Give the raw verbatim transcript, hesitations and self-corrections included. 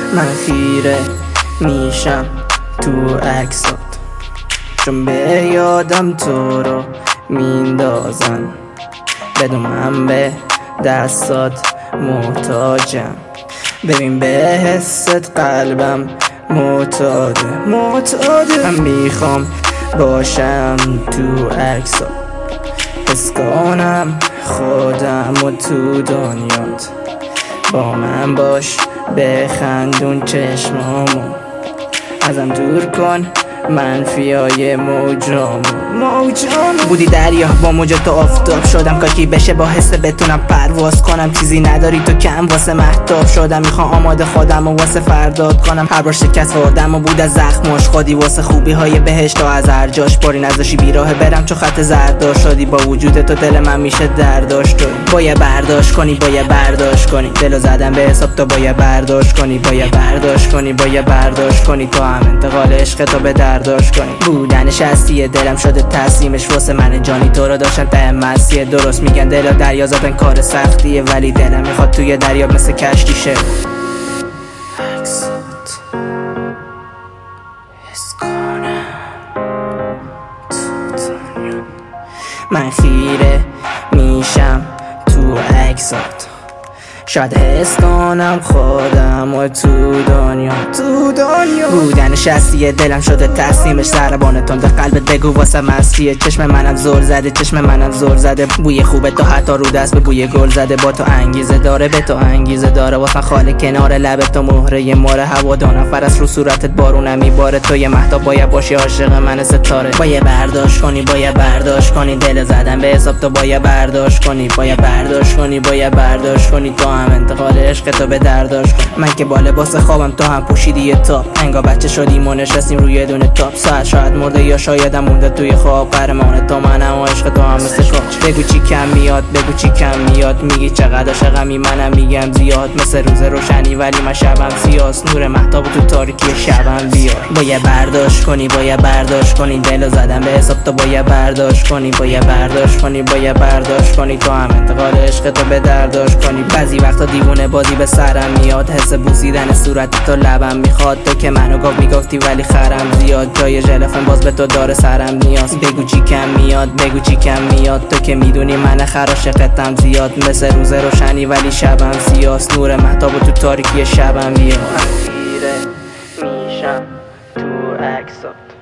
من خیره میشم تو عکسات، چون به یادم تو رو میندازن. بدون من به دستات محتاجم، ببین به حست قلبم معتاده معتاده. من میخوام باشم تو عکسات، حس کنم خودم و تو دنیات. با من باش بخندون چشمامو، ازم دور کن منفیای موجامو موجامو. بودی دریا با موج تو آفتاب شدم، کاکی بشه با حس بتونم پرواز کنم. چیزی نداری تو کم واسه محتاب شدم، میخوام آماده خودم و واسه فرداد کنم. هر بار شکست آدم و بود از زخماش خودی، واسه خوبی های بهشت تا از هر جاش باری نذاشی بیراه برم چون خط زرد شدی. با وجود تو دل من میشه درداشت، باید برداشت کنی باید برداشت کنی. دلو زدم به حساب تو باید برداشت کنی باید برداشت کنی باید برداشت کنی. تو هم انتقال عشق تو به درداشت کنی. بودنش هستیه دلم شده تسلیمش واسه من جانی، تو رو داشتن ته مسیه. درست میگن دلا دریا زدن کار سختیه، ولی دلم میخواد توی دریا مثل کشتی شه. عکسات حس کنم تو دنیا، من خیره میشم تو عکسات. شاید حس کنم خودم و تو دنیا تو دنیا. بودنش هستیه دلم شده تسلیمش، ضربان تند قلبت بگو واسه مسیه. چشم منم زل زده چشم منم زل زده، بوی خوبه تو حتی رو دست به بوی گل زده. با تو انگیزه داره به تو انگیزه داره، واسه خاله کنار لبت تو مهره ماره. هوا دو نفر است رو صورتت بارونم میباره، تو یه مهتاب باید باشی عاشق من ستاره. باید برداشت کنی باید برداشت کنی، دل زدن به حساب تو باید برداشت کنی باید برداشت کنی باید برداشت کنی. تو هم انتقال عشق تو به درداشت کن. من که با لباس خوابم تو هم پوشیدی یه تاپ، انگار بچه شدیم و نشستیم روی دونه تاپ. ساعت شاید مرده یا شایدم مونده توی خواب، قهرمان تو منم و عشق تو هم مثل کاچ. بگو چی کم میاد بگو چی کم میاد، میگی چقدر عاشقمی منم میگم زیاد. مثل روز روشنی ولی من شبم سیاست، نور مهتاب تو تاریکی شبم بیار. باید برداشت کنی باید برداشت کنی، دلو زدم به حساب تو باید برداشت کنی باید برداشت کنی باید برداشت کنی. تو هم انتقال عشق تو به درداشت کنی. بعضی وقتا دیوونه بازی به سرم میاد، حس بوسیدن صورت تو لبم میخواد. تو که منو گفت میگفتی ولی خرم زیاد، جای ژلفن باز به تو داره سرم نیاز. بگو چی کم میاد بگو چی کم میاد، تو که میدونی من خراشقتم زیاد. مثل روز روشنی ولی شبم سیاست، نور مهتاب تو تاریکی شبم بیاد. من خیره میشم تو عکسات.